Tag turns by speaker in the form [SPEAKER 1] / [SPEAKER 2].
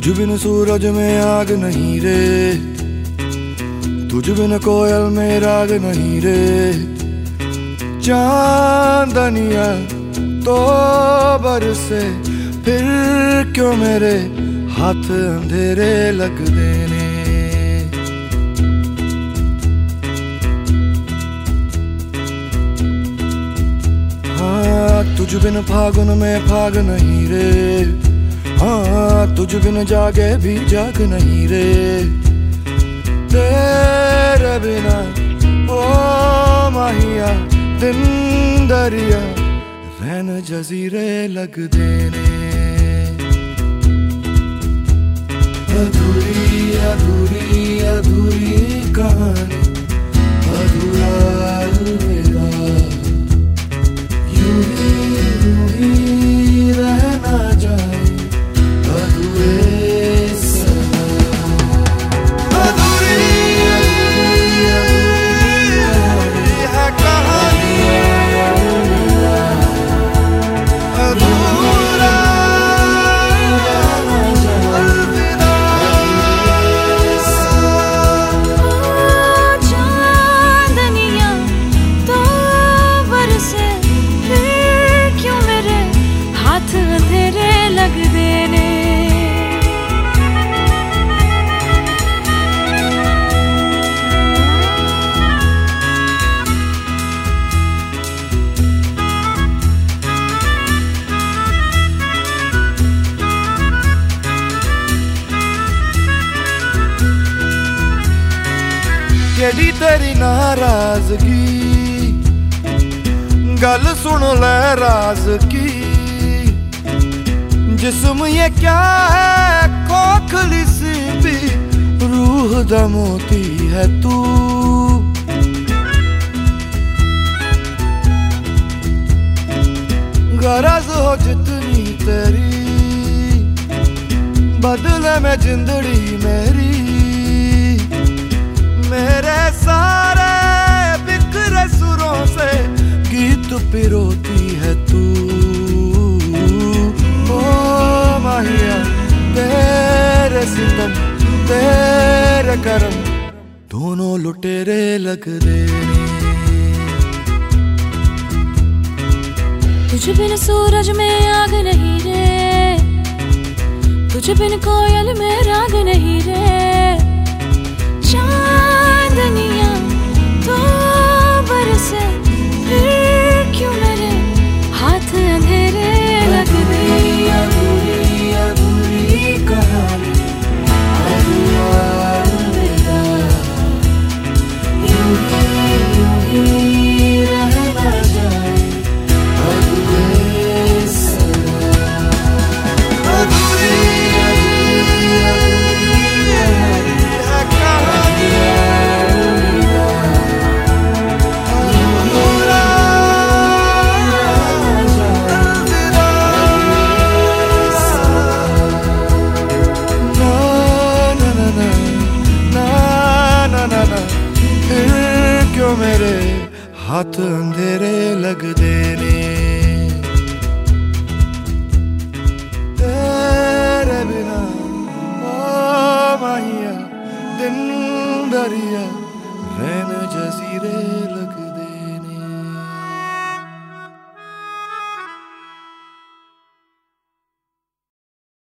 [SPEAKER 1] तुझ बिन सूरज में आग नहीं रे, तुझ बिन कोयल में राग नहीं रे। चांदनिया तो बरसे फिर क्यों मेरे हाथ अंधेरे लग देने। हाँ तुझ बिन फागुन में फाग नहीं रे, हाँ तुझ बिन जागे भी जाग नहीं रे। तेरे बिना ओ माहिया दिन दरिया रैन जजीरे लग देने। अधूरी अधूरी अधूरी कहानी, अधूरा अलविदा। यूं ही रहना जाए अधूरे सदा। अधूरी है कहानी, अधूरा अलविदा।
[SPEAKER 2] चांदनिया तो बरसे फिर क्यों मेरे हाथ अंधेरे लग देने।
[SPEAKER 1] केड़ी तेरी नाराजगी, गल सुन ले राज की। जिस्म ये क्या है खोखली सी भी, रूह दा मोती है तू। गरज हो जितनी तेरी, बदले में जिंदड़ी मेरी। मेरे सारे बिखरे सुरों से गीत पिरोती है तू। ओ माहिया तेरे सितम तेरे करम दोनों लुटेरे लग देने।
[SPEAKER 2] तुझ बिन सूरज में आग नहीं रे, तुझ बिन कोयल में राग नहीं रे। चांदनिया तो बरसे फिर क्यों मेरे हाथ अंधेरे लग देने।
[SPEAKER 1] अधूरी अधूरी कहानी, अधूरा अलविदा। यूं ही रहना जाए अधूरे सदा। अधूरी मेरे हाथ अंधेरे लग देने। तेरे बिना ओ माहिया दिन दरिया रैन जजी